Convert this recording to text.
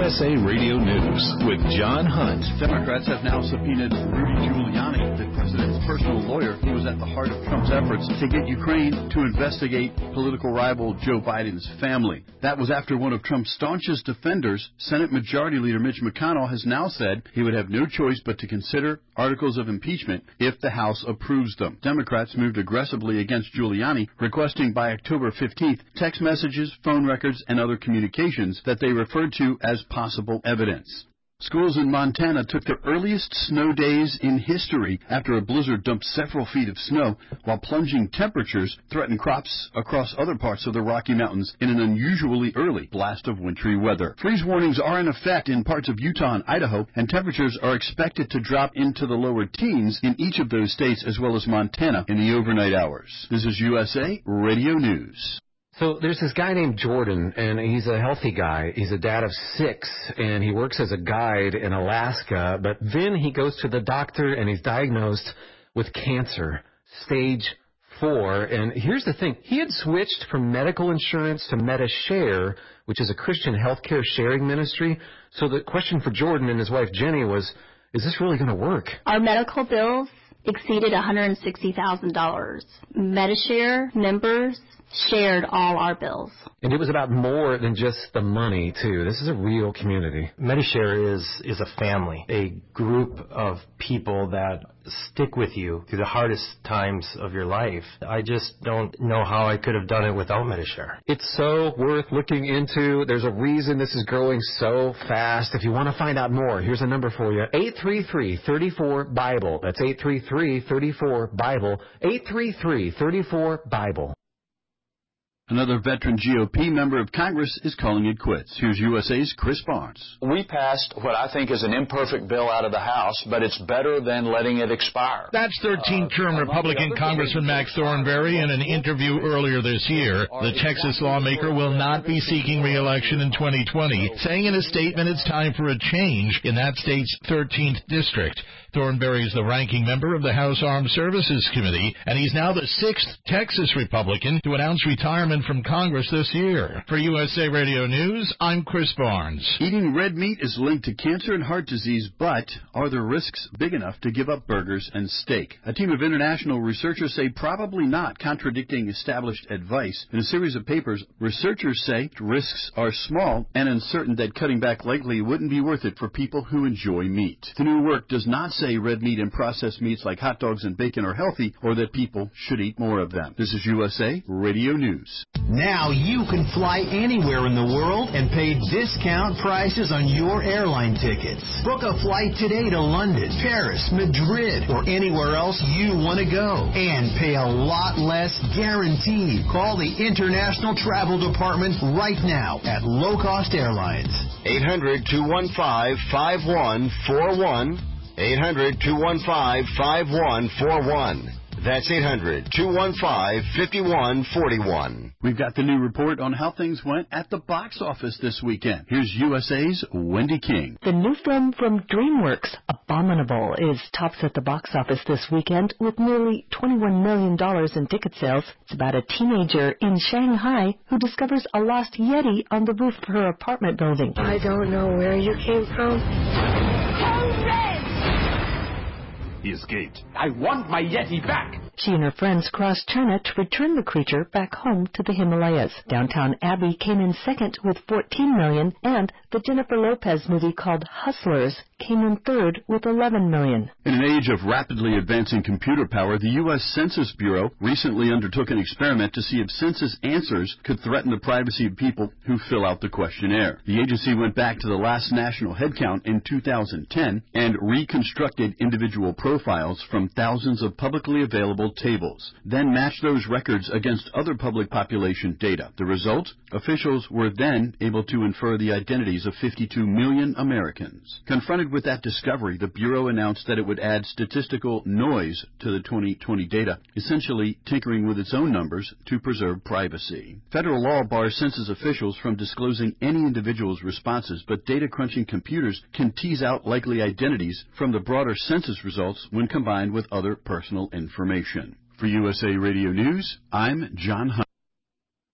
USA Radio News with John Hunt. Democrats have now subpoenaed Rudy Giuliani, the president's personal lawyer, who was at the heart of Trump's efforts to get Ukraine to investigate political rival Joe Biden's family. That was after one of Trump's staunchest defenders, Senate Majority Leader Mitch McConnell, has now said he would have no choice but to consider articles of impeachment if the House approves them. Democrats moved aggressively against Giuliani, requesting by October 15th text messages, phone records, and other communications that they referred to as possible evidence. Schools in Montana took their earliest snow days in history after a blizzard dumped several feet of snow, while plunging temperatures threatened crops across other parts of the Rocky Mountains in an unusually early blast of wintry weather. Freeze warnings are in effect in parts of Utah and Idaho, and temperatures are expected to drop into the lower teens in each of those states as well as Montana in the overnight hours. This is USA Radio News. So there's this guy named Jordan, and he's a healthy guy. He's a dad of 6, and he works as a guide in Alaska. But then he goes to the doctor, and he's diagnosed with cancer, stage 4. And here's the thing. He had switched from medical insurance to MediShare, which is a Christian healthcare sharing ministry. So the question for Jordan and his wife Jenny was, is this really going to work? Our medical bills exceeded $160,000. MediShare members shared all our bills. And it was about more than just the money, too. This is a real community. MediShare is a family, a group of people that stick with you through the hardest times of your life. I just don't know how I could have done it without MediShare. It's so worth looking into. There's a reason this is growing so fast. If you want to find out more, here's a number for you. 833-34-BIBLE. That's 833-34-BIBLE. 833-34-BIBLE. Another veteran GOP member of Congress is calling it quits. Here's USA's Chris Barnes. We passed what I think is an imperfect bill out of the House, but it's better than letting it expire. That's 13th-term Republican Congressman Max Thornberry in an interview earlier this year. The Texas lawmaker will not be seeking re-election in 2020, saying in a statement it's time for a change in that state's 13th district. Thornberry is the ranking member of the House Armed Services Committee, and he's now the 6th Texas Republican to announce retirement from Congress this year. For USA Radio News, I'm Chris Barnes. Eating red meat is linked to cancer and heart disease, but are the risks big enough to give up burgers and steak? A team of international researchers say probably not, contradicting established advice. In a series of papers, researchers say risks are small and uncertain that cutting back likely wouldn't be worth it for people who enjoy meat. The new work does not say red meat and processed meats like hot dogs and bacon are healthy or that people should eat more of them. This is USA Radio News. Now you can fly anywhere in the world and pay discount prices on your airline tickets. Book a flight today to London, Paris, Madrid, or anywhere else you want to go. And pay a lot less guaranteed. Call the International Travel Department right now at Low Cost Airlines. 800-215-5141. 800-215-5141. That's 800-215-5141. We've got the new report on how things went at the box office this weekend. Here's USA's Wendy King. The new film from DreamWorks, Abominable, is tops at the box office this weekend with nearly $21 million in ticket sales. It's about a teenager in Shanghai who discovers a lost Yeti on the roof of her apartment building. I don't know where you came from. He escaped. I want my Yeti back! She and her friends crossed China to return the creature back home to the Himalayas. Downtown Abbey came in second with $14 million, and the Jennifer Lopez movie called Hustlers came in third with $11 million. In an age of rapidly advancing computer power, the U.S. Census Bureau recently undertook an experiment to see if census answers could threaten the privacy of people who fill out the questionnaire. The agency went back to the last national headcount in 2010 and reconstructed individual profiles from thousands of publicly available tables, then matched those records against other public population data. The result? Officials were then able to infer the identities of 52 million Americans. Confronted with that discovery, the Bureau announced that it would add statistical noise to the 2020 data, essentially tinkering with its own numbers to preserve privacy. Federal law bars census officials from disclosing any individual's responses, but data-crunching computers can tease out likely identities from the broader census results when combined with other personal information. For USA Radio News, I'm John Hunt.